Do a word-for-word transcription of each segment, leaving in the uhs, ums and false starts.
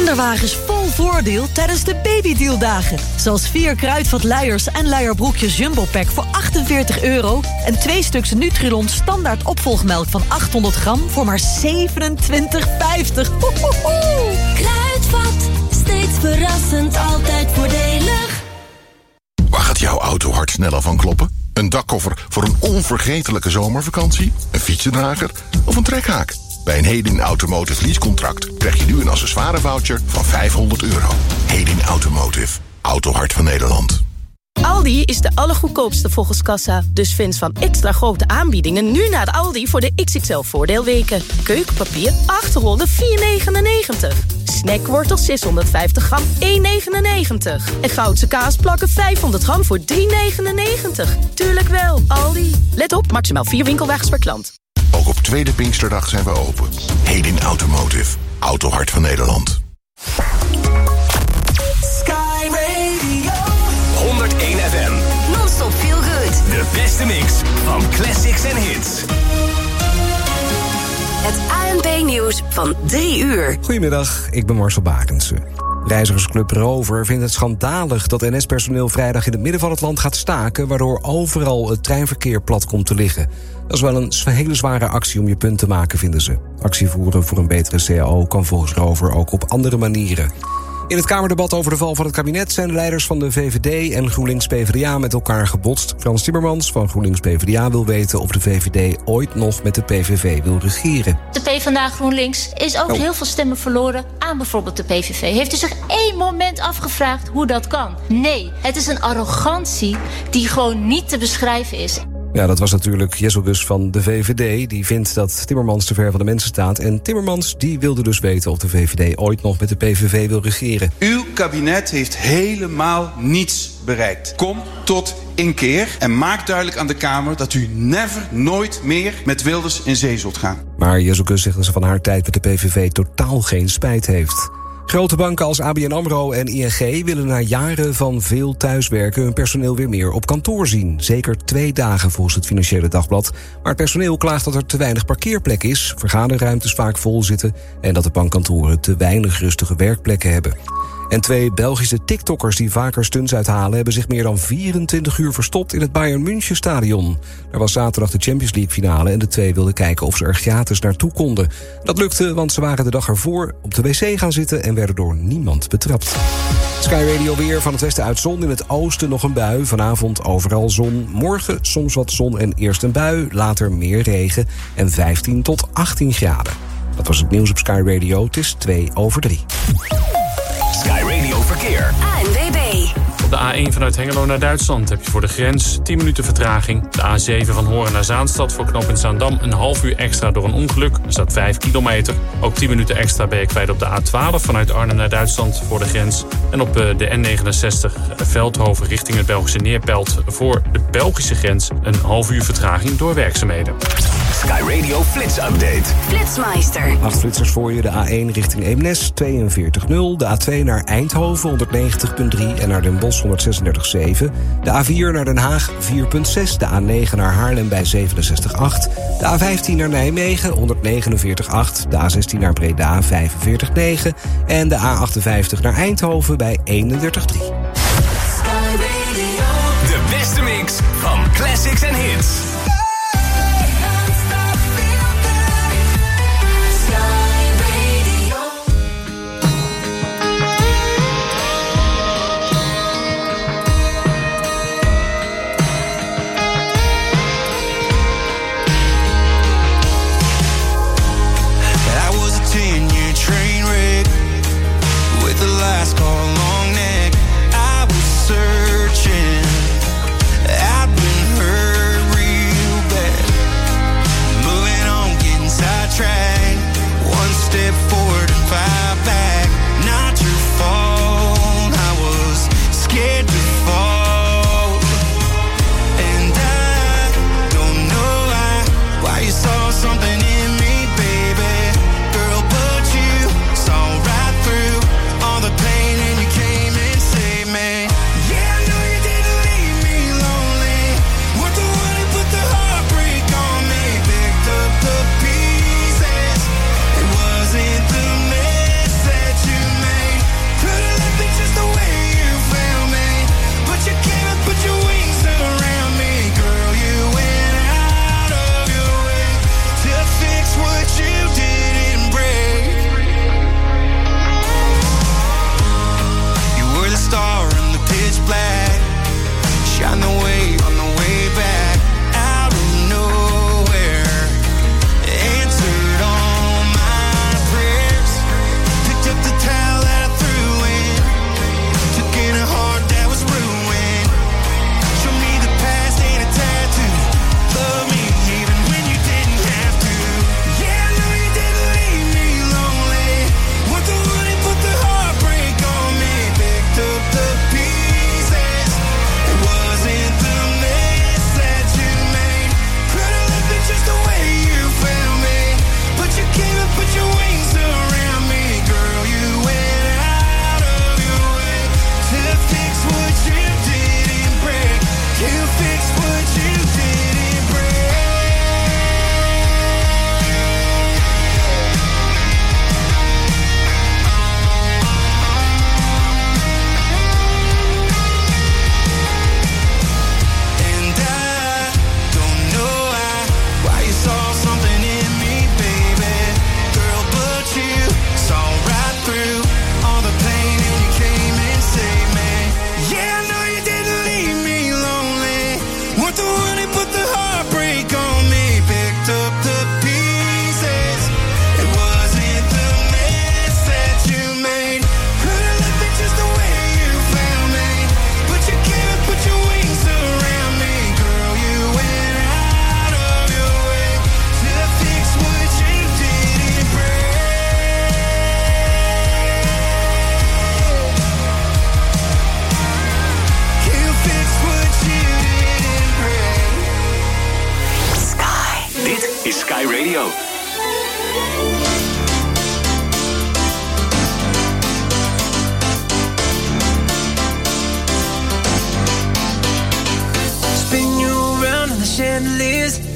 kinderwagens vol voordeel tijdens de babydealdagen. Zoals vier kruidvat luiers en luierbroekjes Jumbo Pack voor achtenveertig euro... en twee stuks Nutrilon standaard opvolgmelk van achthonderd gram voor maar zevenentwintig vijftig. Kruidvat, steeds verrassend, altijd voordelig. Waar gaat jouw auto hard sneller van kloppen? Een dakkoffer voor een onvergetelijke zomervakantie? Een fietsendrager of een trekhaak? Bij een Hedin Automotive leasecontract krijg je nu een accessoirevoucher van vijfhonderd euro. Hedin Automotive, autohart van Nederland. Aldi is de allergoedkoopste volgens kassa. Dus vind van extra grote aanbiedingen nu naar de Aldi voor de X X L-voordeelweken. Keukenpapier, acht rollen, vier negenennegentig. Snackwortel zeshonderdvijftig gram, één negenennegentig. En Goudse kaasplakken vijfhonderd gram voor drie negenennegentig. Tuurlijk wel, Aldi. Let op, maximaal vier winkelwagens per klant. Ook op tweede Pinksterdag zijn we open. Hedin Automotive, autohart van Nederland. Sky Radio honderdéén F M. Non-stop feel good. De beste mix van classics en hits. Het A N P-nieuws van drie uur. Goedemiddag, ik ben Marcel Bakensen. Reizigersclub Rover vindt het schandalig dat N S-personeel vrijdag in het midden van het land gaat staken, waardoor overal het treinverkeer plat komt te liggen. Dat is wel een hele zware actie om je punt te maken, vinden ze. Actie voeren voor een betere C A O kan volgens Rover ook op andere manieren. In het Kamerdebat over de val van het kabinet zijn de leiders van de V V D en GroenLinks-P V D A met elkaar gebotst. Frans Timmermans van GroenLinks-P V D A wil weten of de V V D ooit nog met de P V V wil regeren. De PvdA GroenLinks is ook oh. heel veel stemmen verloren aan bijvoorbeeld de P V V. Heeft u zich één moment afgevraagd hoe dat kan? Nee, het is een arrogantie die gewoon niet te beschrijven is. Ja, dat was natuurlijk Jesselgus van de V V D. Die vindt dat Timmermans te ver van de mensen staat. En Timmermans die wilde dus weten of de V V D ooit nog met de P V V wil regeren. Uw kabinet heeft helemaal niets bereikt. Kom tot inkeer en maak duidelijk aan de Kamer dat u never, nooit meer met Wilders in zee zult gaan. Maar Jesselgus zegt dat ze van haar tijd met de P V V totaal geen spijt heeft. Grote banken als A B N AMRO en I N G willen na jaren van veel thuiswerken hun personeel weer meer op kantoor zien. Zeker twee dagen volgens het Financiële Dagblad. Maar het personeel klaagt dat er te weinig parkeerplek is, vergaderruimtes vaak vol zitten en dat de bankkantoren te weinig rustige werkplekken hebben. En twee Belgische TikTokkers die vaker stunts uithalen hebben zich meer dan vierentwintig uur verstopt in het Bayern München stadion. Er was zaterdag de Champions League finale en de twee wilden kijken of ze er gratis naartoe konden. Dat lukte, want ze waren de dag ervoor op de wc gaan zitten en werden door niemand betrapt. Sky Radio weer, van het westen uit zon, in het oosten nog een bui. Vanavond overal zon, morgen soms wat zon en eerst een bui, later meer regen en vijftien tot achttien graden. Dat was het nieuws op Sky Radio, het is twee over drie. Sky Radio Verkeer. A N W B. Op de A één vanuit Hengelo naar Duitsland heb je voor de grens tien minuten vertraging. De A zeven van Horen naar Zaanstad voor knooppunt Zaandam een half uur extra door een ongeluk. Er staat vijf kilometer. Ook tien minuten extra ben je kwijt op de A twaalf vanuit Arnhem naar Duitsland voor de grens. En op de N negenenzestig Veldhoven richting het Belgische Neerpelt voor de Belgische grens een half uur vertraging door werkzaamheden. Sky Radio Flits Update. Flitsmeister. Acht flitsers voor je, de A één richting Eemnes tweeënveertig nul, de A twee naar Eindhoven honderdnegentig komma drie en naar Den Bosch honderdzesendertig komma zeven, de A vier naar Den Haag vier komma zes, de A negen naar Haarlem bij zevenenzestig komma acht, de A vijftien naar Nijmegen honderdnegenenveertig komma acht, de A zestien naar Breda vijfenveertig komma negen en de A achtenvijftig naar Eindhoven bij eenendertig komma drie. De beste mix van classics en hits. Last call long neck, I was searching. I've been hurt real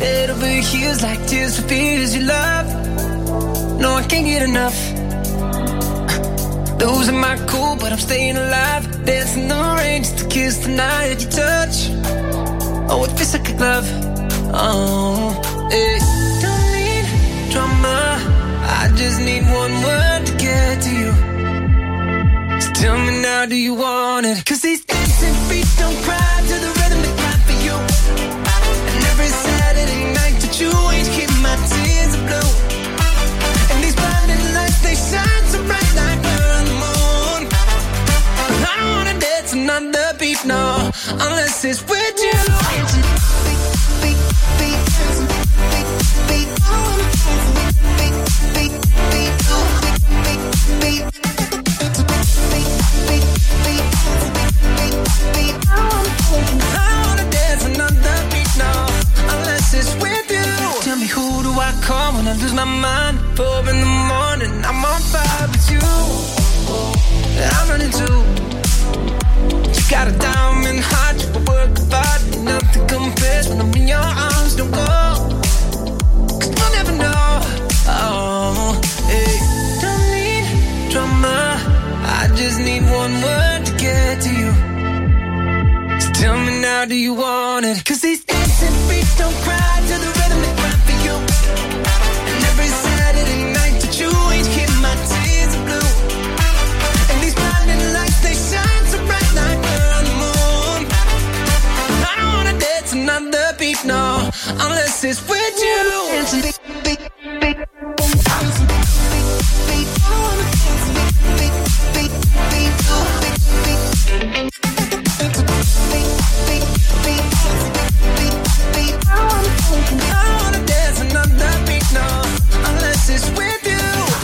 head over heels like tears for fears you love. No, I can't get enough. Losing my cool, but I'm staying alive. Dancing the rain just to kiss the night that you touch. Oh, it feels like a glove. Oh, hey. Don't need drama, I just need one word to get to you. So tell me now, do you want it? Cause these dancing feet don't cry to the rhythm they cry for you. And every Saturday night that you ain't keep my tears blue. And these blinding lights, they shine so bright like we're on the moon. But I don't wanna dance another beat, no, unless it's with you. Call when I lose my mind. Four in the morning, I'm on fire with you. I'm running too. You got a diamond heart, you work hard. Nothing compares when I'm in your arms. Don't go, cause you'll never know. Oh, hey. Don't need drama, I just need one word to get to you. So tell me now, do you want it? Cause these dancing feet don't cry to the rhythm they cry for you. Every Saturday night that you ain't keep my tears blue. And these blinding lights, they shine so bright like we're on the moon. I don't wanna dance another beat, no, unless it's with you. Dancing beat, beat, beat, dancing beat, beat, beat. I wanna dance beat, beat, beat, beat, beat, beat, beat, beat, beat, beat. I wanna dance another beat, no, unless it's with you.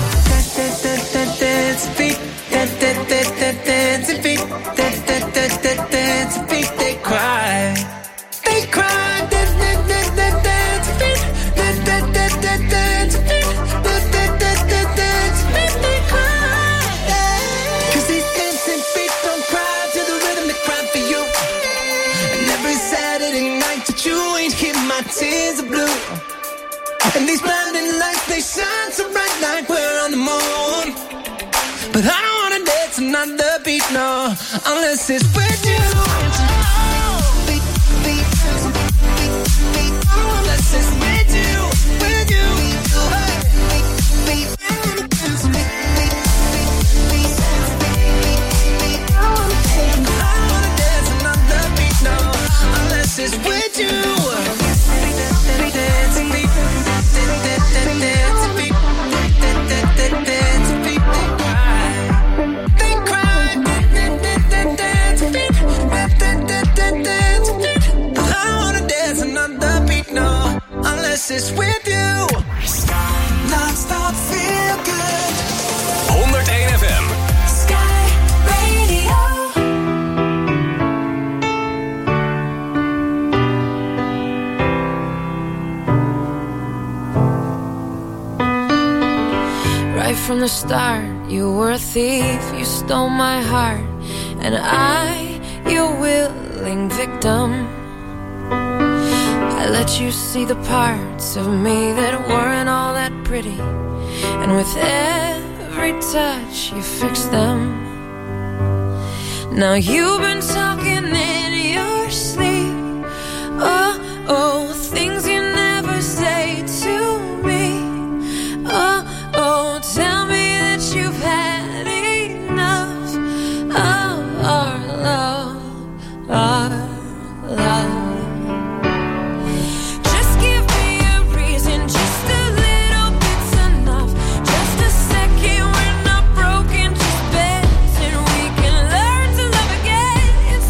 Dance feet, dance feet, dance feet. They cry, they cry. Dance feet, dance feet, dance feet. They cry. 'Cause these dancing feet don't cry to the rhythm they cry for you. And every Saturday night that you ain't hear my tears are blue. And these blinding lights, they shine so bright like we're on the moon. But I don't wanna dance another beat, no, unless it's with you. Beat, beat, beat, beat, unless it's with you, with you. Hey. Beat, beat, beat, beat, beat. I don't wanna dance another beat, no, unless it's with you. Dancing beat. It's with you. Non-stop feel good. honderdéén F M. Sky Radio. Right from the start, you were a thief. You stole my heart, and I, your willing victim. I let you see the parts of me that weren't all that pretty, and with every touch you fixed them. Now you've been talking in your sleep. Oh, oh, things you never say to me. Oh, oh, tell me that you've had enough of our love, our love. It's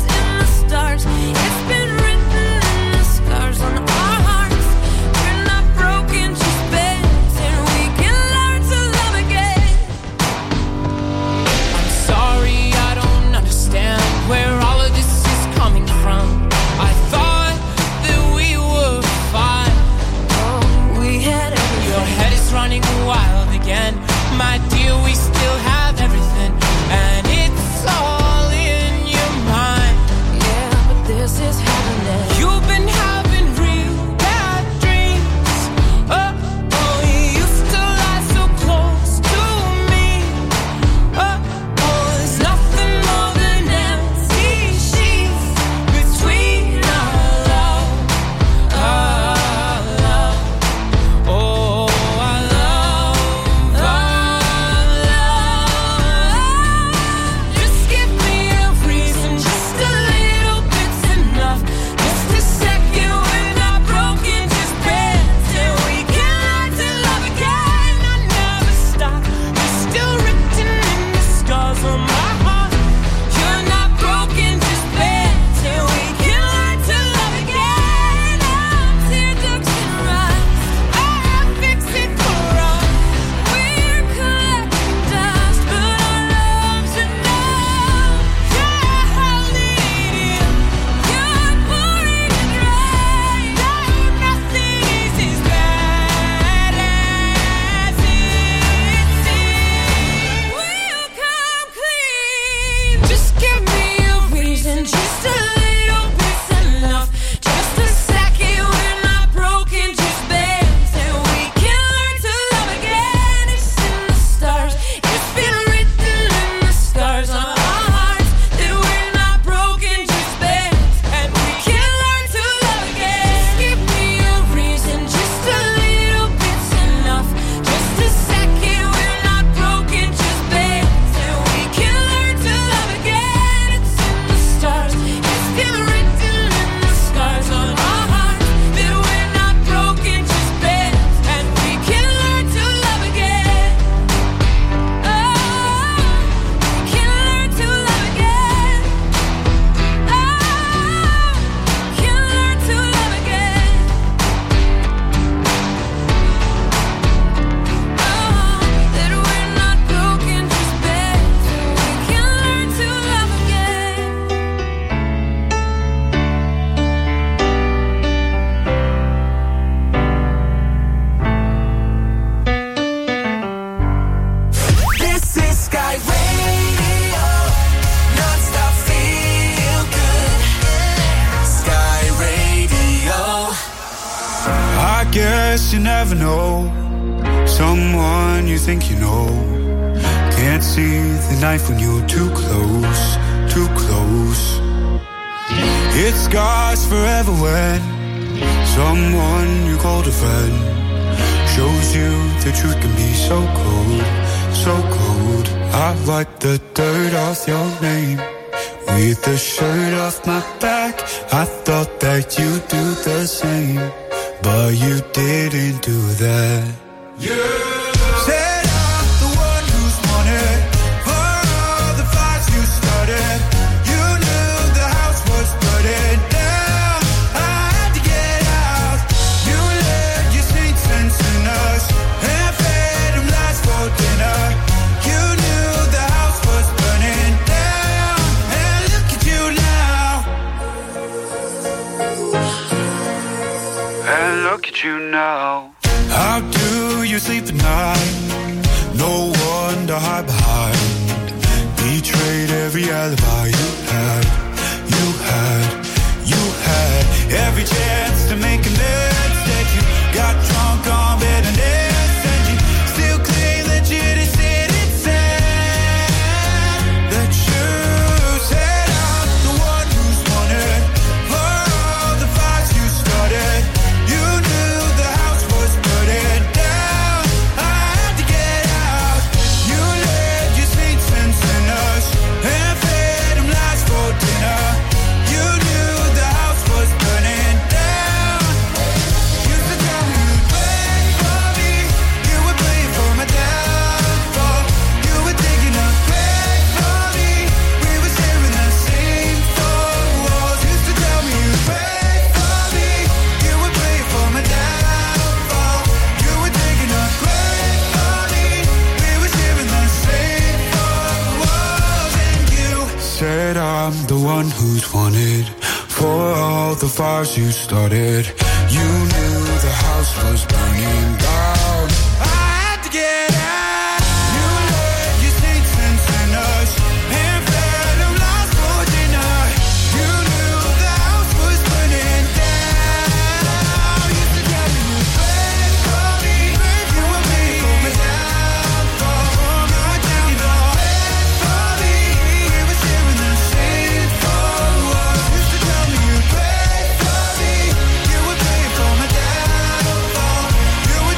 guess you never know someone you think you know. Can't see the knife when you're too close, too close. It scars forever when someone you called a friend shows you the truth can be so cold, so cold. I wipe the dirt off your name with the shirt off my back. I thought that you'd do the same, but you didn't do that. Yeah. Said I'm the one who's wanted for all the fights you started. You knew the house was burning down. I had to get out. You led your saints and sinners and fed them lies for dinner. You knew the house was burning down, and look at you now. And look at you now. How do you sleep at night? No one to hide behind. Betrayed every alibi you had, you had, you had. Every chance to make amends that you got drunk on bitterness, and you still claim that you didn't say that you said I'm the one who's wanted for all the fights you started. You knew the house was burning down. I had to get out. You led your saints and sinners and fed them lies for dinner. You knew the house was burning down. Used to tell me you'd play for me. You would play for my downfall. You were digging a grave for me. We were sharing the same four walls. Used to tell me you'd pray for me. You would pray for my downfall. You were digging a grave for me. We were sharing the same four walls. And you said I'm the one who's wanted for all the fires you started. You knew the house was burning down. I had to get out. You led your saints and sinners and fed them lies for dinner. You knew the house was burning down. Used to tell me you'd pray for me. You would pray for my downfall, for my downfall. For me, we were sharing the same four walls. Used to tell me you'd pray for me. You would pray for my downfall. You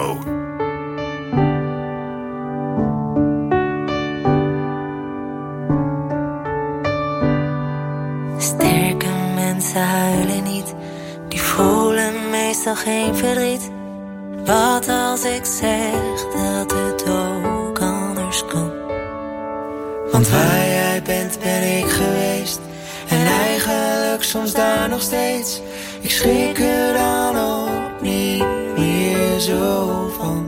Go. Sterke mensen huilen niet, die voelen meestal geen verdriet. Wat als ik zeg dat het ook anders kan? Want waar jij bent ben ik geweest, en eigenlijk soms daar nog steeds. Ik schrik er dan ook niet meer zo van.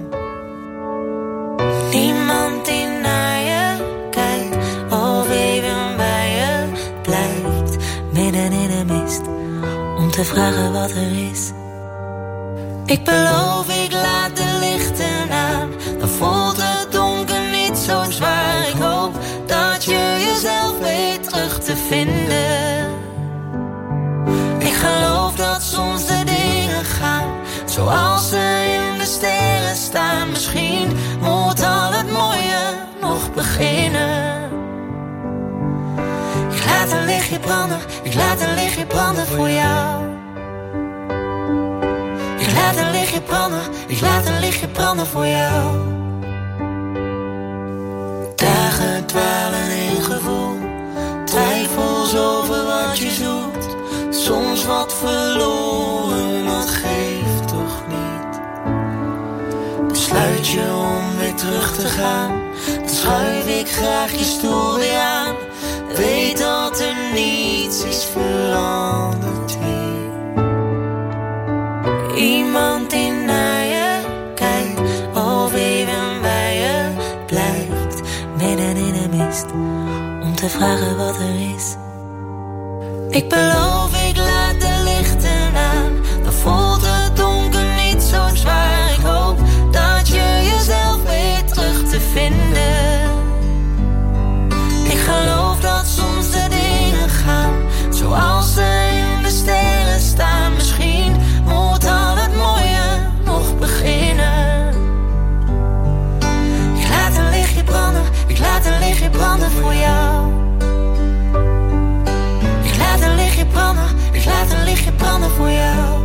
Niemand die naar je kijkt of even bij je blijft, midden in de mist, om te vragen wat er is. Ik beloof, ik laat de lichten aan, dan voelt het donker niet zo zwaar. Ik hoop dat je jezelf weet terug te vinden. Ik geloof dat soms de dingen gaan zoals ze in de sterren staan. Misschien moet al het mooie nog beginnen. Ik laat een lichtje branden, ik laat een lichtje branden voor jou. Ik laat een lichtje branden, ik laat een lichtje branden voor jou. Dagen dwalen in gevoel, twijfels over wat je zoekt. Soms wat verloren, dat geeft toch niet. Besluit je om weer terug te gaan, dan schuif ik graag je stoel weer aan. Weet dat er niets is veranderd hier. Iemand die naar je kijkt of even bij je blijft, midden in de mist, om te vragen wat er is. Ik beloof, ik laat de lichten aan, dan voelt het donker niet zo zwaar. Ik hoop dat je jezelf weet terug te vinden. Ik geloof dat soms de dingen gaan zoals ze in de sterren staan. Misschien moet al het mooie nog beginnen. Ik laat een lichtje branden, ik laat een lichtje branden voor jou. Ik laat een lichtje branden, ik laat een lichtje branden voor jou.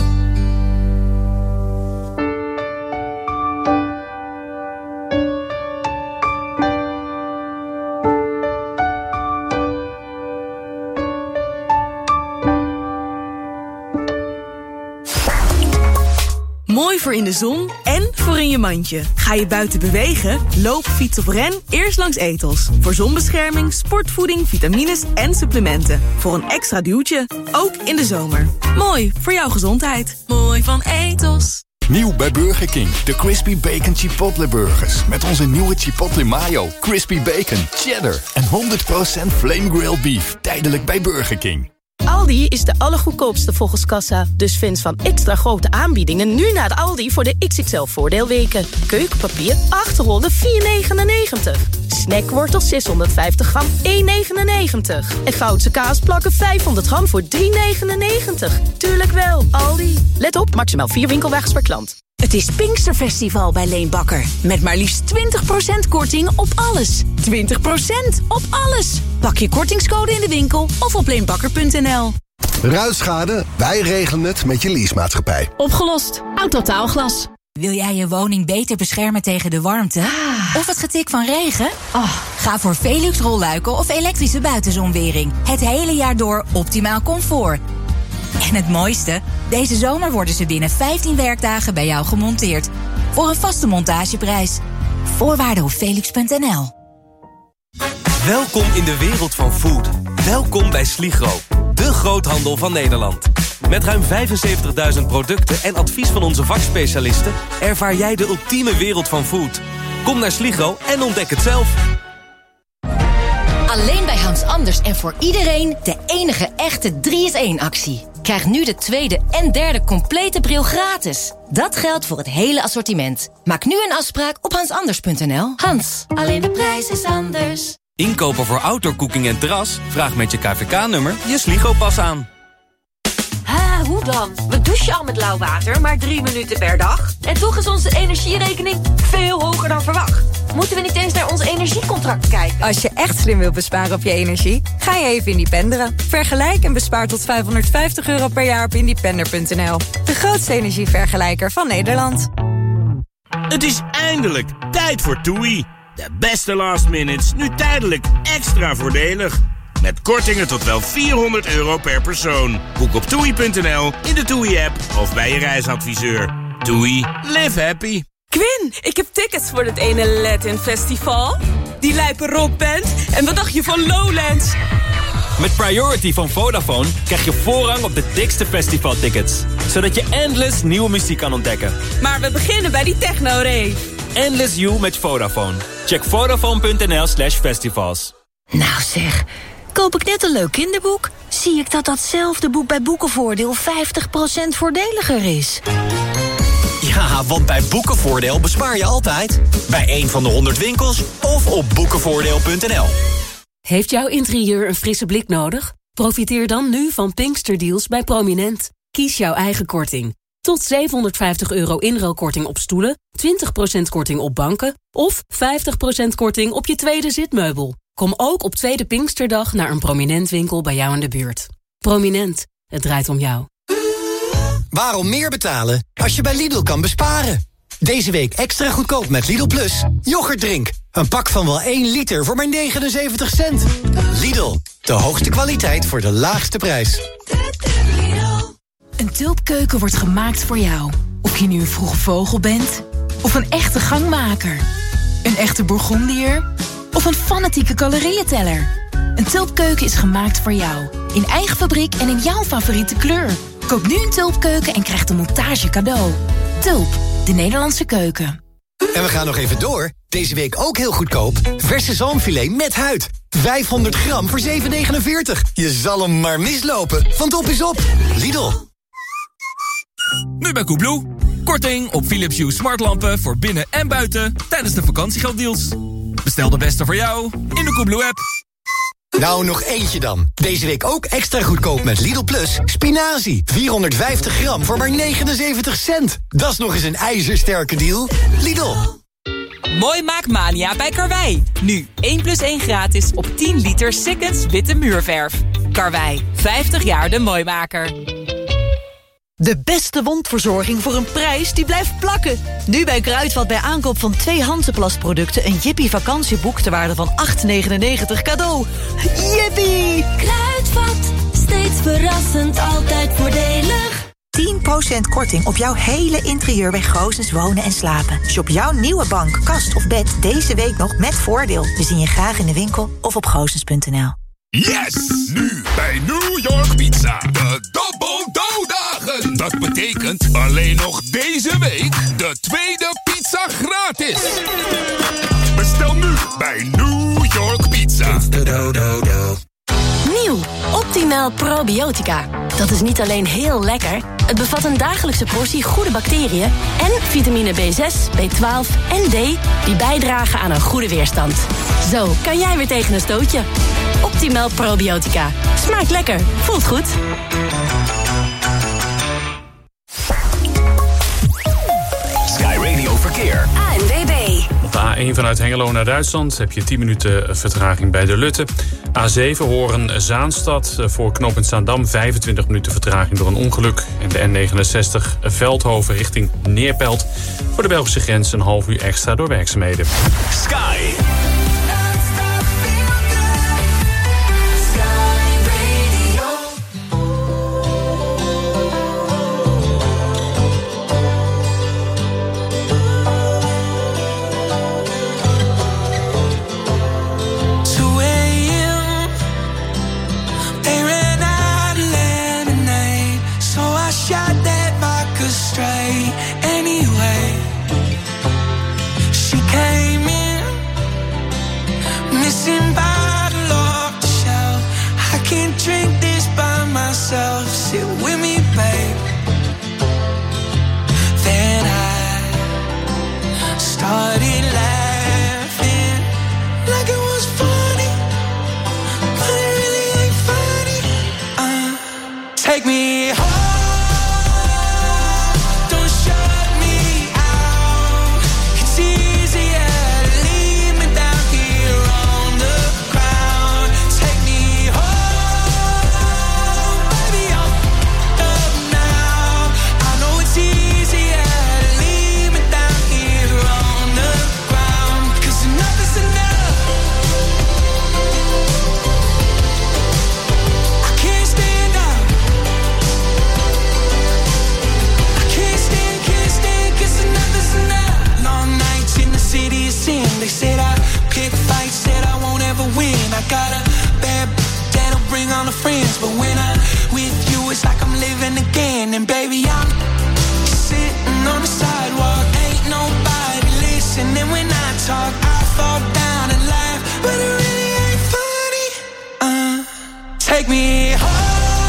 Mooi voor in de zon en voor in je mandje. Ga je buiten bewegen? Loop, fiets of ren eerst langs Ethos. Voor zonbescherming, sportvoeding, vitamines en supplementen. Voor een extra duwtje, ook in de zomer. Mooi voor jouw gezondheid. Mooi van Ethos. Nieuw bij Burger King, de Crispy Bacon Chipotle Burgers. Met onze nieuwe Chipotle Mayo, Crispy Bacon, Cheddar en honderd procent Flame Grilled Beef. Tijdelijk bij Burger King. Aldi is de allergoedkoopste volgens kassa. Dus vind van extra grote aanbiedingen nu naar de Aldi voor de X X L-voordeelweken. Keukenpapier, acht rollen, vier negenennegentig. Snackwortels zeshonderdvijftig gram, één negenennegentig. En Goudse kaasplakken vijfhonderd gram voor drie negenennegentig. Tuurlijk wel, Aldi. Let op, maximaal vier winkelwagens per klant. Het is Pinksterfestival bij Leenbakker. Met maar liefst twintig procent korting op alles. twintig procent op alles. Pak je kortingscode in de winkel of op leenbakker punt n l. Ruitschade? Wij regelen het met je leasemaatschappij. Opgelost. Autotaalglas. Wil jij je woning beter beschermen tegen de warmte? Ah. Of het getik van regen? Oh. Ga voor Velux rolluiken of elektrische buitenzonwering. Het hele jaar door optimaal comfort. En het mooiste? Deze zomer worden ze binnen vijftien werkdagen bij jou gemonteerd. Voor een vaste montageprijs. Voorwaarden op velux punt n l. Welkom in de wereld van food. Welkom bij Sligro, de groothandel van Nederland. Met ruim vijfenzeventigduizend producten en advies van onze vakspecialisten ervaar jij de ultieme wereld van food. Kom naar Sligro en ontdek het zelf. Alleen bij Hans Anders en voor iedereen de enige echte drie is één actie. Krijg nu de tweede en derde complete bril gratis. Dat geldt voor het hele assortiment. Maak nu een afspraak op hans anders punt n l. Hans, alleen de prijs is anders. Inkopen voor outdoorcooking en terras? Vraag met je K V K-nummer je Sligro-pas aan. Ha, hoe dan? We douchen al met lauw water, maar drie minuten per dag. En toch is onze energierekening veel hoger dan verwacht. Moeten we niet eens naar ons energiecontract kijken? Als je echt slim wilt besparen op je energie, ga je even independeren. Vergelijk en bespaar tot vijfhonderdvijftig euro per jaar op independer punt n l. De grootste energievergelijker van Nederland. Het is eindelijk tijd voor TUI. De beste last minutes, nu tijdelijk extra voordelig. Met kortingen tot wel vierhonderd euro per persoon. Boek op toei punt n l, in de TUI-app of bij je reisadviseur. TUI, live happy. Quinn, ik heb tickets voor het ene Latin Festival. Die lijpe rockband. En wat dacht je van Lowlands? Met Priority van Vodafone krijg je voorrang op de dikste festivaltickets. Zodat je endless nieuwe muziek kan ontdekken. Maar we beginnen bij die techno-rave. Endless You met Vodafone. Check vodafone punt n l slash festivals. Nou zeg, koop ik net een leuk kinderboek, zie ik dat datzelfde boek bij Boekenvoordeel vijftig procent voordeliger is. Ja, want bij Boekenvoordeel bespaar je altijd. Bij een van de honderd winkels of op boekenvoordeel punt n l. Heeft jouw interieur een frisse blik nodig? Profiteer dan nu van Pinksterdeals bij Prominent. Kies jouw eigen korting. Tot zevenhonderdvijftig euro inruilkorting op stoelen, twintig procent korting op banken of vijftig procent korting op je tweede zitmeubel. Kom ook op tweede Pinksterdag naar een Prominent winkel bij jou in de buurt. Prominent, het draait om jou. Waarom meer betalen als je bij Lidl kan besparen? Deze week extra goedkoop met Lidl Plus. Yoghurtdrink. Een pak van wel één liter voor maar negenenzeventig cent. Lidl, de hoogste kwaliteit voor de laagste prijs. Een tulpkeuken wordt gemaakt voor jou. Of je nu een vroege vogel bent, of een echte gangmaker. Een echte Bourgondier, of een fanatieke calorieënteller. Een tulpkeuken is gemaakt voor jou. In eigen fabriek en in jouw favoriete kleur. Koop nu een tulpkeuken en krijg de montage cadeau. Tulp, de Nederlandse keuken. En we gaan nog even door. Deze week ook heel goedkoop. Verse zalmfilet met huid. vijfhonderd gram voor zeven negenenveertig. Je zal hem maar mislopen, want op is op. Lidl. Nu bij Koebloe. Korting op Philips Hue smartlampen voor binnen en buiten tijdens de vakantiegelddeals. Bestel de beste voor jou in de Koebloe-app. Nou, nog eentje dan. Deze week ook extra goedkoop met Lidl Plus. Spinazie, vierhonderdvijftig gram voor maar negenenzeventig cent. Dat is nog eens een ijzersterke deal. Lidl. Mooi Maakmania bij Karwei. Nu één plus één gratis op tien liter Sikkens witte muurverf. Karwei, vijftig jaar de mooimaker. De beste wondverzorging voor een prijs die blijft plakken. Nu bij Kruidvat bij aankoop van twee Hansaplast producten... een Jippie vakantieboek ter waarde van acht negenennegentig cadeau. Jippie! Kruidvat, steeds verrassend, altijd voordelig. tien procent korting op jouw hele interieur bij Goosens Wonen en Slapen. Shop jouw nieuwe bank, kast of bed deze week nog met voordeel. We zien je graag in de winkel of op goosens punt n l. Yes! Nu bij New York Pizza. De Double Dough-dagen. Dat betekent alleen nog deze week de tweede pizza gratis. Bestel nu bij New York Pizza. Nieuw, Optimal Probiotica. Dat is niet alleen heel lekker, het bevat een dagelijkse portie goede bacteriën en vitamine B zes, B twaalf en D die bijdragen aan een goede weerstand. Zo kan jij weer tegen een stootje. Optimal Probiotica. Smaakt lekker, voelt goed. Sky Radio Verkeer. A N W B. Op de A één vanuit Hengelo naar Duitsland heb je tien minuten vertraging bij de Lutte. A zeven Horen-Zaanstad voor knooppunt Zaandam vijfentwintig minuten vertraging door een ongeluk. En de N negenenzestig Veldhoven richting Neerpelt voor de Belgische grens een half uur extra door werkzaamheden. Sky. Anyway, she came in They said I pick fights, said I won't ever win. I got a bad that'll bring on the friends, but when I'm with you, it's like I'm living again. And baby, I'm sitting on the sidewalk, ain't nobody listening when I talk. I fall down and laugh, but it really ain't funny. Uh, take me home.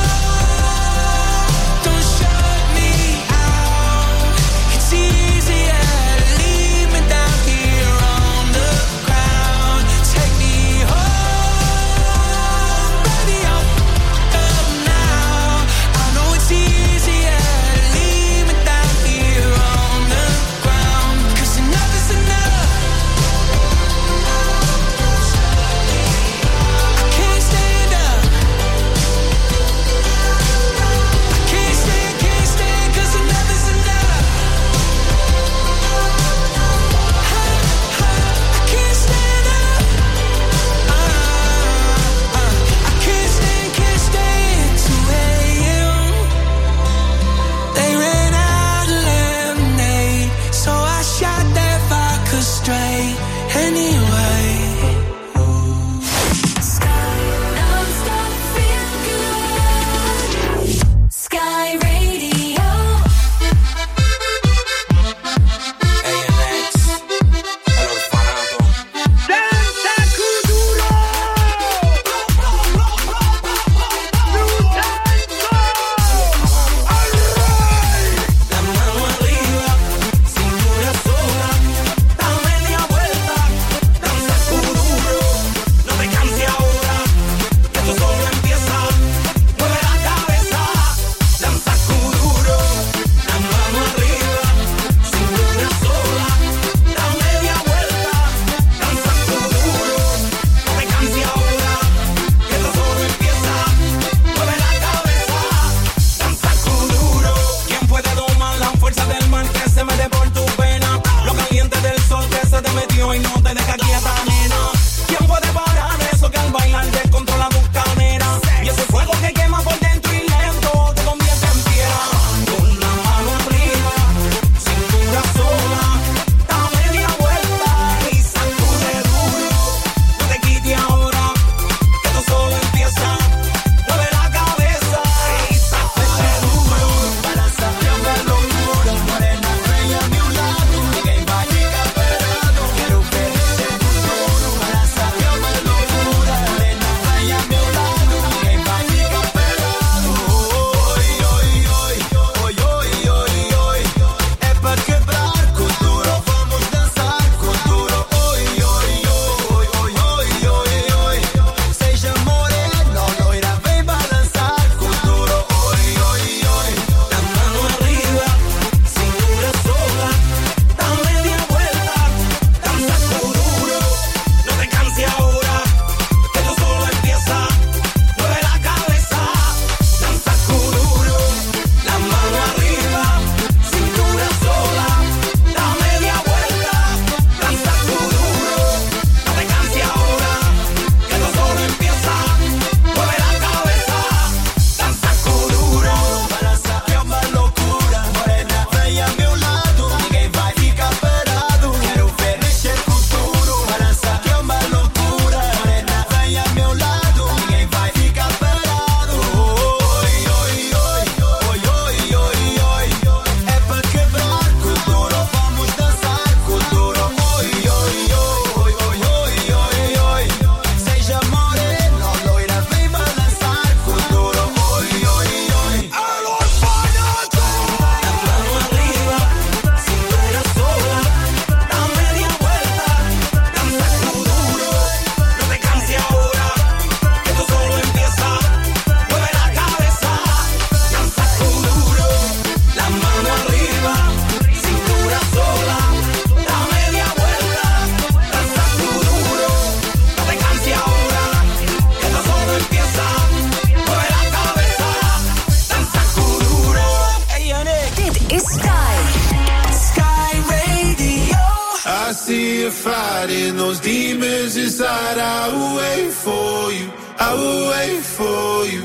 fighting those demons inside. I will wait for you, I will wait for you.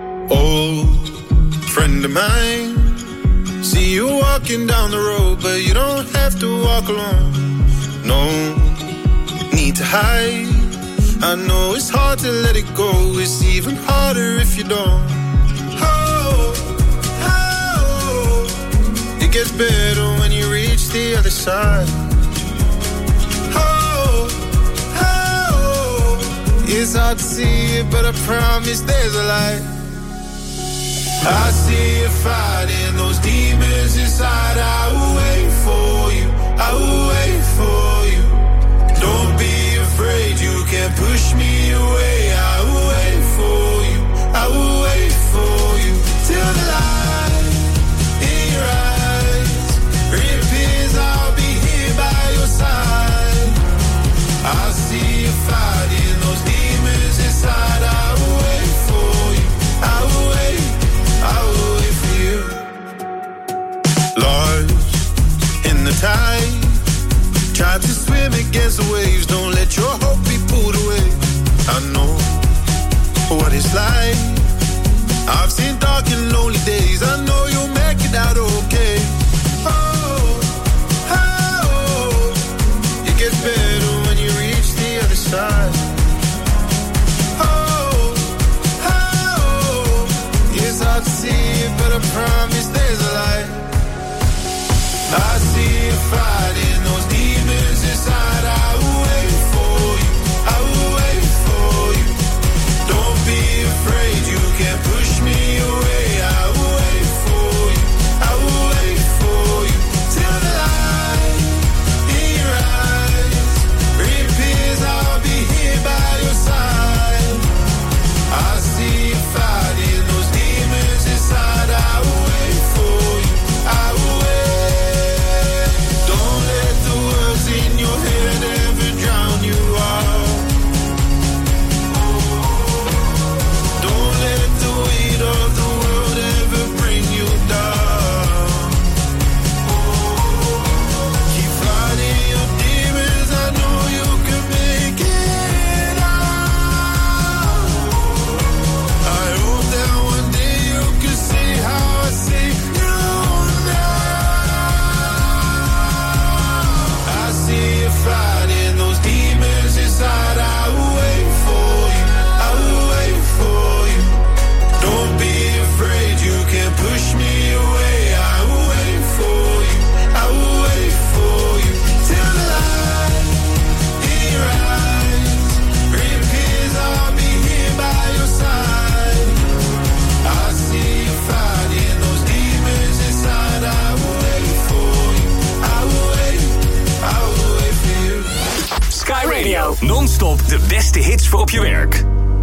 Old friend of mine, see you walking down the road, but you don't have to walk alone. No, high. I know it's hard to let it go. It's even harder if you don't. Oh, oh, it gets better when you reach the other side. Oh, oh, it's hard to see it, but I promise there's a light. I see you fighting those demons inside. I will wait for you, I will wait for you. Don't be afraid, you can't push me away. I will wait for you, I will wait for you. Till the light in your eyes reappears, I'll be here by your side. I see you fighting those demons inside. I will wait for you, I will wait, I will wait for you. Lost in the tide, try to swim against the waves. Don't let your hope be pulled away. I know what it's like. I've seen dark and lonely days. I know you'll make it out okay. Oh, oh, it gets better when you reach the other side. Oh, oh, it's hard to see it, but I promise there's a light. I see you fighting those demons inside. I will wait for you, I will wait for you. Don't be afraid, you can't push me away. I will wait for you, I will wait for you. Till the light in your eyes reappears, I'll be here by your side. I see you fighting those demons inside. I will wait for you, I will wait. In your head ever drown you out. Don't let the weight of the world ever bring you down. Keep fighting your demons, I know you can make it out. I hope that one day you can see how I see you now. I see you fighting those demons inside. I will wait for you, I will wait for you. Don't be afraid, you can't push me away. I will wait for you, I will wait for you. Till the light in your eyes reappears, I'll be here by your side. I see you fighting those demons inside. I will wait for you, I will wait, I will wait for you. Sky Radio. Non-stop de beste hits voor op je werk.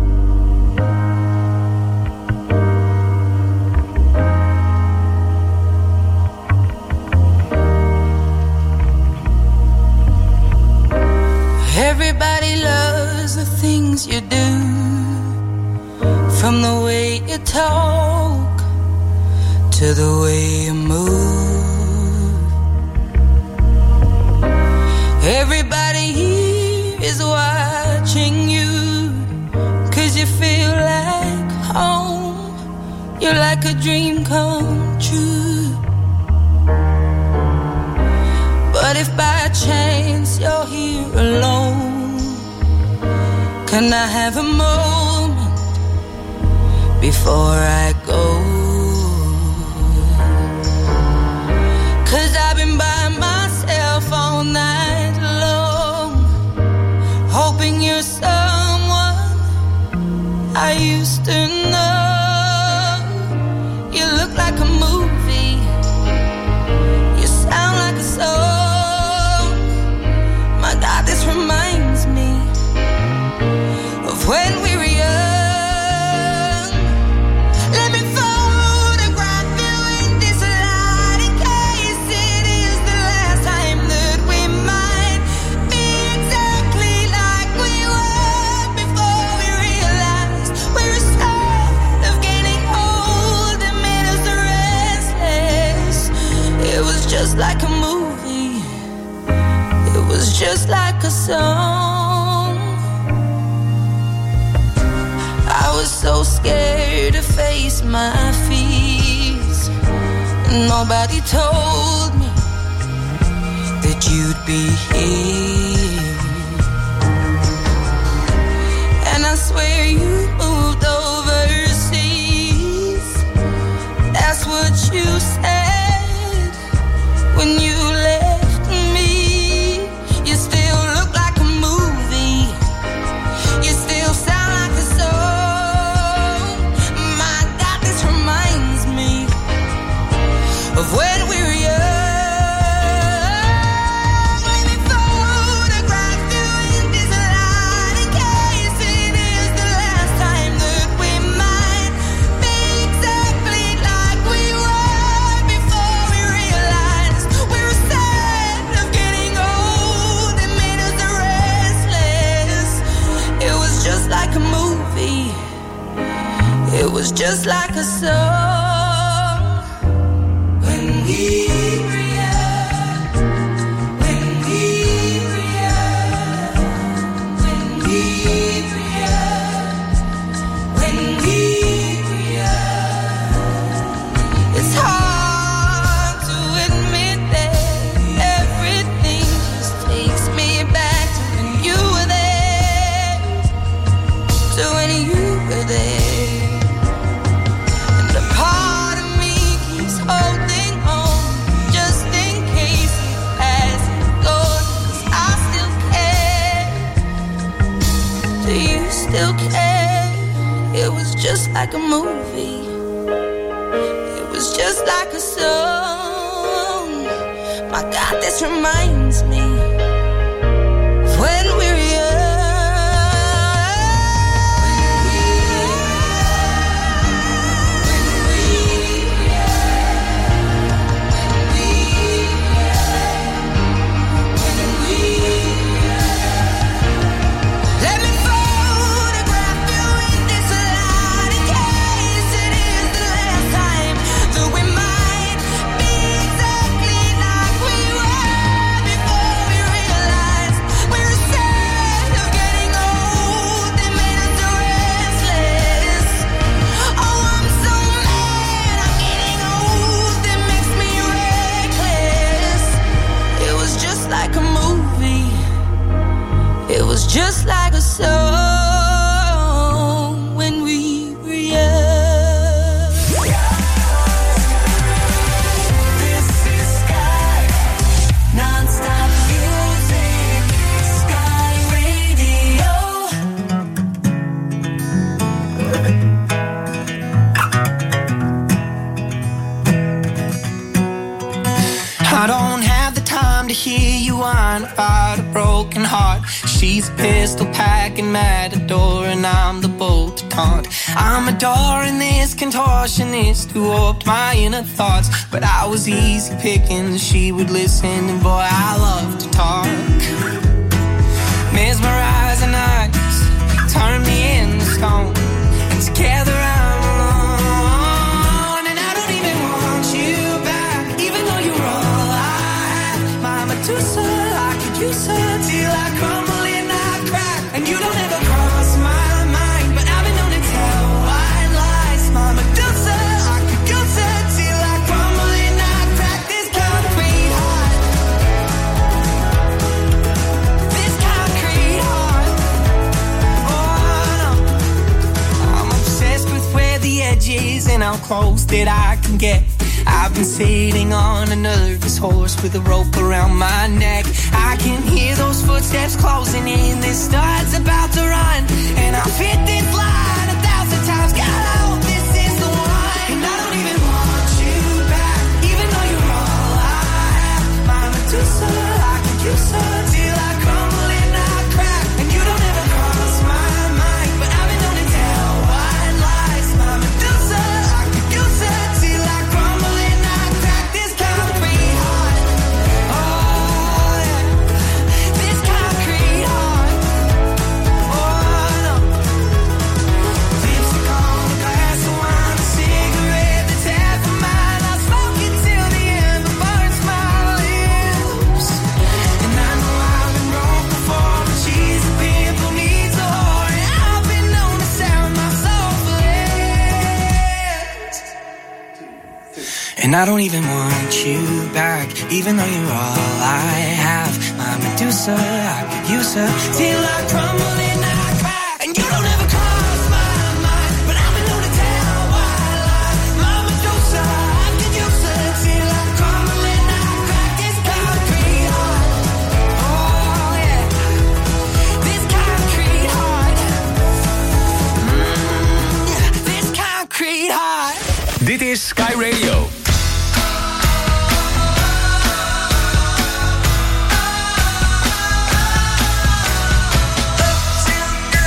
Everybody loves the things you do, from the way you talk to the way you move. Everybody here is watching you, 'cause you feel like home. You're like a dream come true. But if by chance you're here alone, can I have a moment before I go? 'Cause I've been by myself all night long, hoping you're someone I used to know. You look like a movie, you sound like a song. My God, this reminds me of when we were young. Let me photograph you in this light, in case it is the last time that we might be exactly like we were before we realized we're scared of getting old and made us restless. It was just like a movie, it was just like a song. I was so scared to face my fears. Nobody told me that you'd be here. was just like a song. When we react, when we react, when we react, when we react. It's hard to admit that everything just takes me back to when you were there, to when you were there. Still care. It was just like a movie. It was just like a song. My God, this reminds me of when we were young. Just like a song when we were young. This is Sky, non-stop music, Sky Radio. I don't have the time to hear you whine about a broken heart. She's pistol packing matador and I'm the bolt to taunt. I'm adoring this contortionist who warped my inner thoughts. But I was easy picking, she would listen, and boy, I love to talk. Mesmerizing eyes turn me into stone, and together I'm alone. And I don't even want you back, even though you're all I have. My Medusa, I could use her till I crumble. And you don't ever cross my mind, but I've been known to tell white lies. My Medusa, I could use her till I crumble and I crack this concrete heart. This concrete heart. Oh no, I'm obsessed with where the edge is and how close that I can get. I've been sitting on a nervous horse with a rope around my neck. I can hear those footsteps closing in. This start's about to run, and I've hit this line a thousand times. God, I hope this is the one. And I don't even want you back, even though you're all I have. My Medusa, I could use her till I crumble and I crack. And you don't ever cross my mind, but I've been known to tell white lies. My Medusa, I could use her till I crumble. And I don't even want you back, even though you're all I have. My Medusa, I could use her till I crumble and I crack. And you don't ever cross my mind, but I've been known to tell white lies. My Medusa, I could use her till I crumble and I crack. This concrete heart, oh yeah, this concrete heart, mm, this concrete heart. Dit is Sky Radio. Up till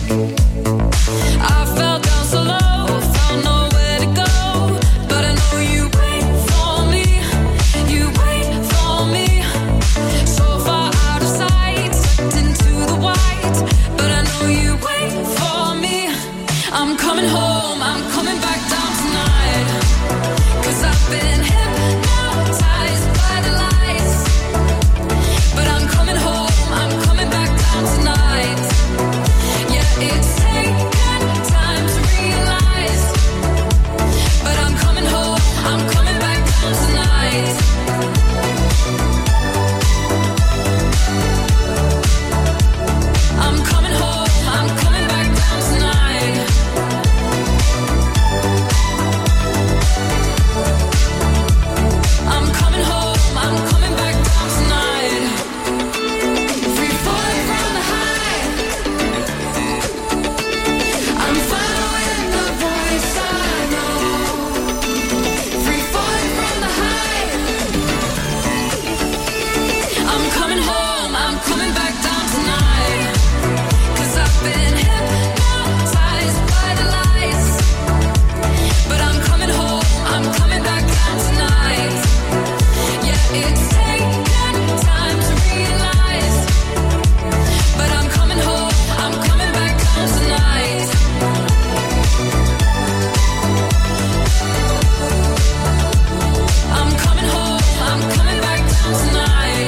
I fell down so low, found nowhere to go, but I know you wait for me, you wait for me. So far out of sight, sucked into the white, but I know you wait for me. I'm coming home, I'm coming back down tonight, 'cause I've been hypnotized by the lights, but I'm coming home, I'm coming back down tonight. Yeah, it's taken time to realize, but I'm coming home, I'm coming back down tonight. I'm coming home, I'm coming back down tonight. I'm coming home, I'm coming back down tonight. Free falling from the high, I'm following the voice I know. Free falling from the high, I'm coming home, I'm coming back down tonight, 'cause I've been hypnotized by the lights, but I'm coming home, I'm coming back down tonight. Yeah, it's taken time to realize, but I'm coming home, I'm coming back down tonight. I'm coming home, I'm coming back down tonight.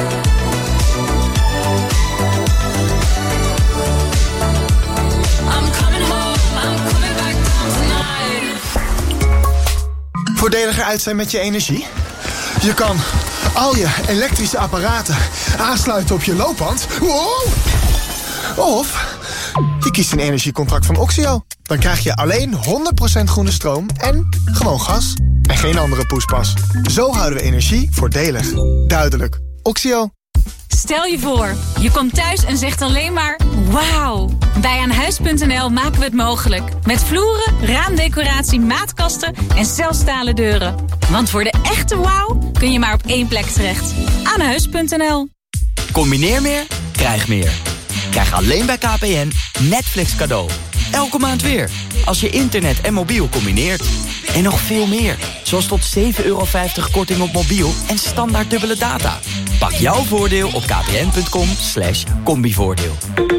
I'm coming home, I'm coming back down tonight. Voordeliger uit zijn met je energie? Je kan al je elektrische apparaten aansluiten op je loopband. Wow! Of je kiest een energiecontract van Oxio. Dan krijg je alleen honderd procent groene stroom en gewoon gas. En geen andere poespas. Zo houden we energie voordelig. Duidelijk. Oxio. Stel je voor, je komt thuis en zegt alleen maar wauw. Bij Aanhuis punt n l maken we het mogelijk. Met vloeren, raamdecoratie, maatkasten en zelfs stalen deuren. Want voor de echte wauw kun je maar op één plek terecht. Aanhuis punt n l. Combineer meer, krijg meer. Krijg alleen bij K P N Netflix cadeau. Elke maand weer. Als je internet en mobiel combineert. En nog veel meer. Zoals tot zeven euro vijftig korting op mobiel en standaard dubbele data. Pak jouw voordeel op kpn.com slash combivoordeel.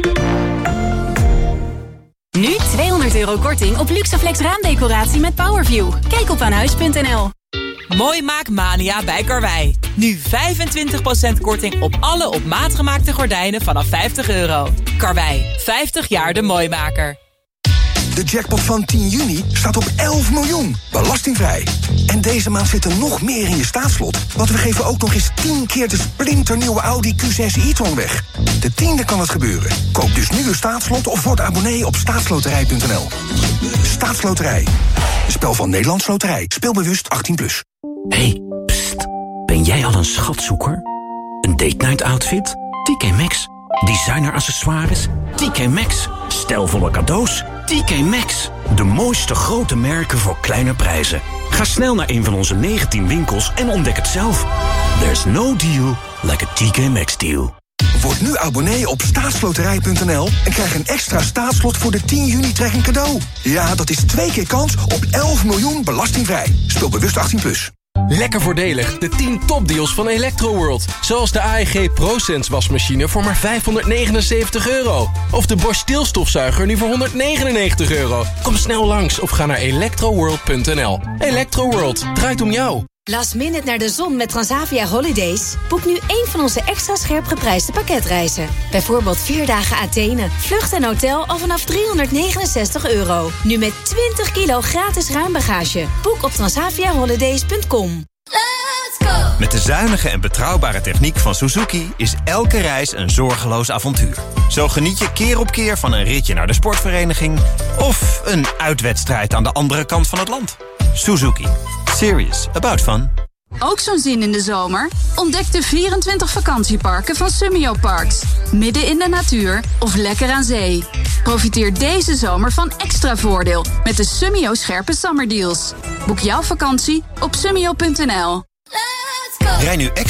Nu tweehonderd euro korting op Luxaflex raamdecoratie met Powerview. Kijk op aanhuis punt n l. Mooi maak mania bij Karwei. Nu vijfentwintig procent korting op alle op maat gemaakte gordijnen vanaf vijftig euro. Karwei, vijftig jaar de mooimaker. De jackpot van tien juni staat op elf miljoen, belastingvrij. En deze maand zit er nog meer in je staatslot. Want we geven ook nog eens tien keer de splinternieuwe Audi Q zes e-tron weg. De tiende kan het gebeuren. Koop dus nu een staatslot of word abonnee op staatsloterij punt n l. Staatsloterij. Een spel van Nederlands Loterij. Speelbewust achttien plus. Hey, pst. Ben jij al een schatzoeker? Een date night outfit? T K Maxx. Designer accessoires? T K Maxx. Stijlvolle cadeaus? T K Maxx. De mooiste grote merken voor kleine prijzen. Ga snel naar een van onze negentien winkels en ontdek het zelf. There's no deal like a T K Maxx deal. Word nu abonnee op staatsloterij punt n l en krijg een extra staatslot voor de tien juni trekking cadeau. Ja, dat is twee keer kans op elf miljoen belastingvrij. Speel bewust achttien plus. Lekker voordelig, de tien topdeals van Electroworld. Zoals de A E G ProSense wasmachine voor maar vijfhonderdnegenenzeventig euro. Of de Bosch steelstofzuiger nu voor honderdnegenennegentig euro. Kom snel langs of ga naar electroworld punt n l. Electroworld, draait om jou. Last minute naar de zon met Transavia Holidays? Boek nu één van onze extra scherp geprijsde pakketreizen. Bijvoorbeeld vier dagen Athene, vlucht en hotel al vanaf driehonderdnegenenzestig euro. Nu met twintig kilo gratis ruimbagage. Boek op transavia holidays punt com. Let's go! Met de zuinige en betrouwbare techniek van Suzuki is elke reis een zorgeloos avontuur. Zo geniet je keer op keer van een ritje naar de sportvereniging of een uitwedstrijd aan de andere kant van het land. Suzuki. Serious about fun. Ook zo'n zin in de zomer? Ontdek de vierentwintig vakantieparken van Summio Parks. Midden in de natuur of lekker aan zee. Profiteer deze zomer van extra voordeel met de Summio scherpe summerdeals. Boek jouw vakantie op summio punt n l. Rij nu extra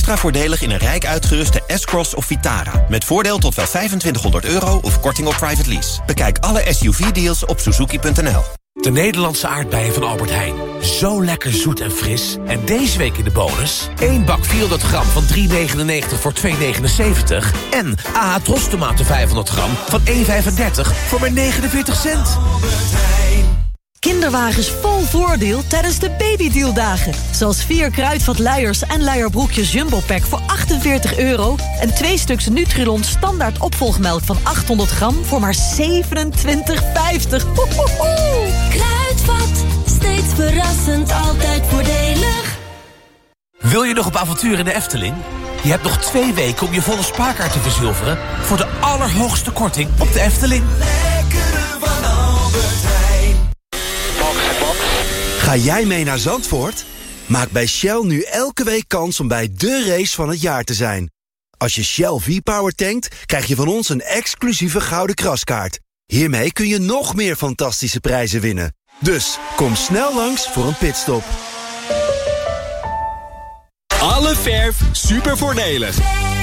extra voordelig in een rijk uitgeruste S-Cross of Vitara. Met voordeel tot wel vijfentwintighonderd euro of korting op private lease. Bekijk alle S U V-deals op suzuki punt n l. De Nederlandse aardbeien van Albert Heijn. Zo lekker zoet en fris. En deze week in de bonus... één bak vierhonderd gram van drie negenennegentig voor twee negenenzeventig. En A H Trostomaten vijfhonderd gram van één vijfendertig voor maar negenenveertig cent. Kinderwagens vol voordeel tijdens de babydealdagen. Zoals vier kruidvat luiers en luierbroekjes Jumbo Pack voor achtenveertig euro... en twee stuks Nutrilon standaard opvolgmelk van achthonderd gram... voor maar zevenentwintig vijftig. Kruidvat, steeds verrassend, altijd voordelig. Wil je nog op avontuur in de Efteling? Je hebt nog twee weken om je volle spaarkaart te verzilveren... voor de allerhoogste korting op de Efteling. Lekkere van Albert Heijn. Ga jij mee naar Zandvoort? Maak bij Shell nu elke week kans om bij de race van het jaar te zijn. Als je Shell V-Power tankt, krijg je van ons een exclusieve gouden kraskaart. Hiermee kun je nog meer fantastische prijzen winnen. Dus kom snel langs voor een pitstop. Alle verf super voordelig.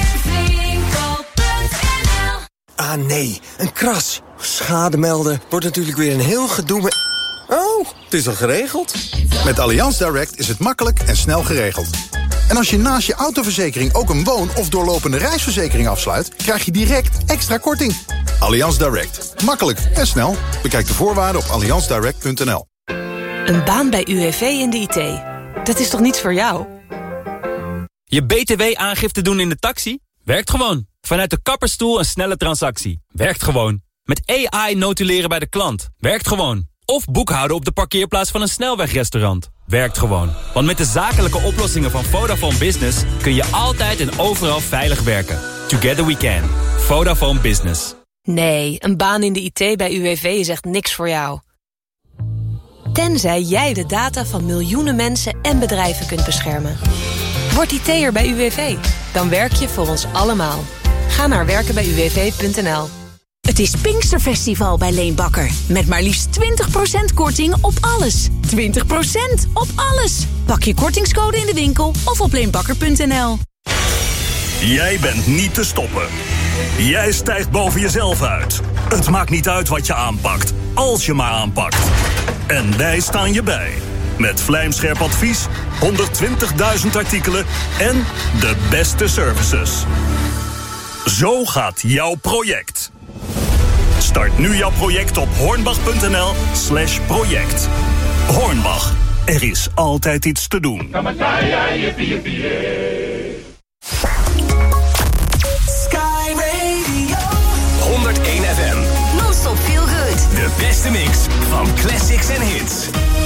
Ah nee, een kras. Schade melden wordt natuurlijk weer een heel gedoe met... Oh, het is al geregeld. Met Allianz Direct is het makkelijk en snel geregeld. En als je naast je autoverzekering ook een woon- of doorlopende reisverzekering afsluit... krijg je direct extra korting. Allianz Direct. Makkelijk en snel. Bekijk de voorwaarden op allianz direct punt n l. Een baan bij U W V in de I T. Dat is toch niets voor jou? Je B T W-aangifte doen in de taxi? Werkt gewoon. Vanuit de kapperstoel een snelle transactie. Werkt gewoon. Met A I notuleren bij de klant. Werkt gewoon. Of boekhouden op de parkeerplaats van een snelwegrestaurant. Werkt gewoon. Want met de zakelijke oplossingen van Vodafone Business... kun je altijd en overal veilig werken. Together we can. Vodafone Business. Nee, een baan in de I T bij U W V is echt niks voor jou. Tenzij jij de data van miljoenen mensen en bedrijven kunt beschermen. Word I T'er bij U W V. Dan werk je voor ons allemaal. Ga naar werken bij u w v punt n l. Het is Pinksterfestival bij Leenbakker. Met maar liefst twintig procent korting op alles. twintig procent op alles. Pak je kortingscode in de winkel of op leenbakker punt n l. Jij bent niet te stoppen. Jij stijgt boven jezelf uit. Het maakt niet uit wat je aanpakt, als je maar aanpakt. En wij staan je bij. Met vlijmscherp advies, honderdtwintigduizend artikelen en de beste services. Zo gaat jouw project. Start nu jouw project op hornbach punt n l slash project. Hornbach, er is altijd iets te doen. Sky Radio honderdéén F M. Non-stop feel good. De beste mix van classics en hits.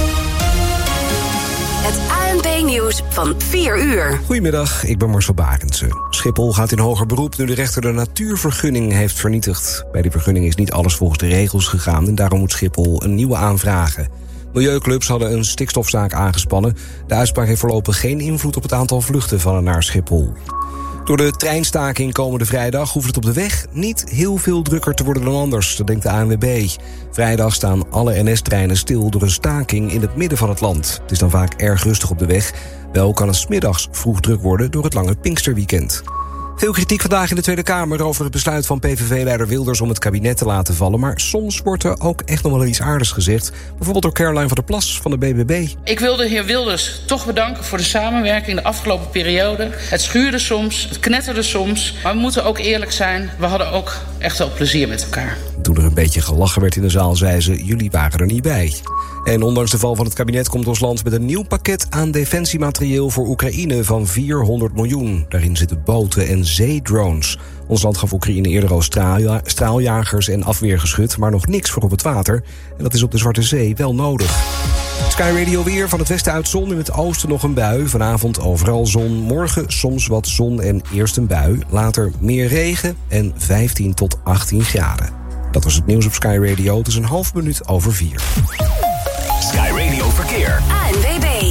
Het A N P-nieuws van vier uur. Goedemiddag, ik ben Marcel Barendse. Schiphol gaat in hoger beroep nu de rechter de natuurvergunning heeft vernietigd. Bij die vergunning is niet alles volgens de regels gegaan en daarom moet Schiphol een nieuwe aanvragen. Milieuclubs hadden een stikstofzaak aangespannen. De uitspraak heeft voorlopig geen invloed op het aantal vluchten van en naar Schiphol. Door de treinstaking komende vrijdag hoeft het op de weg niet heel veel drukker te worden dan anders, dat denkt de A N W B. Vrijdag staan alle N S-treinen stil door een staking in het midden van het land. Het is dan vaak erg rustig op de weg. Wel kan het 's middags vroeg druk worden door het lange Pinksterweekend. Veel kritiek vandaag in de Tweede Kamer over het besluit van P V V-leider Wilders om het kabinet te laten vallen. Maar soms wordt er ook echt nog wel iets aardigs gezegd. Bijvoorbeeld door Caroline van der Plas van de B B B. Ik wil de heer Wilders toch bedanken voor de samenwerking de afgelopen periode. Het schuurde soms, het knetterde soms. Maar we moeten ook eerlijk zijn, we hadden ook echt wel plezier met elkaar. Toen er een beetje gelachen werd in de zaal, zei ze, jullie waren er niet bij. En ondanks de val van het kabinet komt ons land met een nieuw pakket aan defensiematerieel voor Oekraïne van vierhonderd miljoen. Daarin zitten boten en zeedrones. Ons land gaf Oekraïne eerder al straalja- straaljagers en afweergeschut, maar nog niks voor op het water. En dat is op de Zwarte Zee wel nodig. Sky Radio weer, van het westen uit zon, in het oosten nog een bui. Vanavond overal zon, morgen soms wat zon en eerst een bui. Later meer regen en vijftien tot achttien graden. Dat was het nieuws op Sky Radio. Het is een half minuut over vier. Sky Radio Verkeer. A N W B. Op de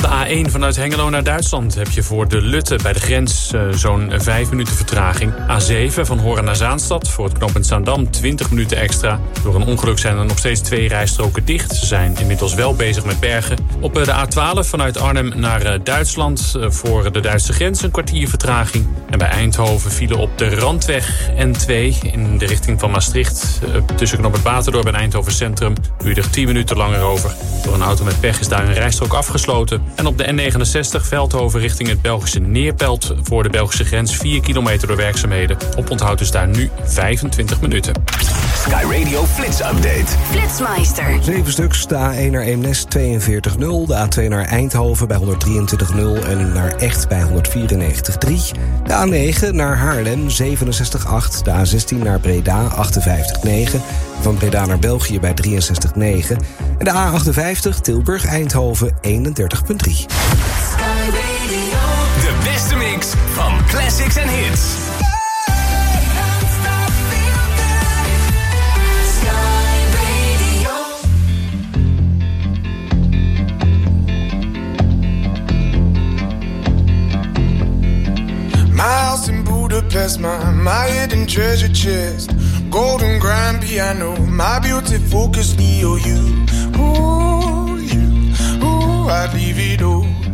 de A één vanuit Hengelo naar Duitsland heb je voor de Lutte bij de grens uh, zo'n vijf minuten vertraging. A zeven van Horen naar Zaanstad voor het knooppunt Zaandam twintig minuten extra. Door een ongeluk zijn er nog steeds twee rijstroken dicht. Ze zijn inmiddels wel bezig met bergen. Op uh, de A twaalf vanuit Arnhem naar uh, Duitsland uh, voor de Duitse grens een kwartier vertraging. En bij Eindhoven vielen op de Randweg N twee in de richting van Maastricht. Uh, tussen knooppunt Baterdorp en Eindhoven Centrum duurde er tien minuten langer over. Door een auto met pech is daar een rijstrook afgesloten. En op de N negenenzestig Veldhoven richting het Belgische Neerpelt voor de Belgische grens vier kilometer door werkzaamheden. Oponthoud is daar nu vijfentwintig minuten. Sky Radio Flits Update. Flitsmeister. Zeven stuks, de A één naar Eemnes tweeënveertig nul, de A twee naar Eindhoven bij honderddrieëntwintig nul en naar Echt bij honderdvierennegentig drie. De A negen naar Haarlem zevenenzestig acht, de A zestien naar Breda achtenvijftig negen, van Breda naar België bij drieënzestig negen en de A achtenvijftig Tilburg-Eindhoven eenendertig drie. De beste mix van classics en hits. My house in Budapest, my, my hidden treasure chest, golden grand piano, my beauty focus, me or you. Ooh, you, ooh, I'd leave it all.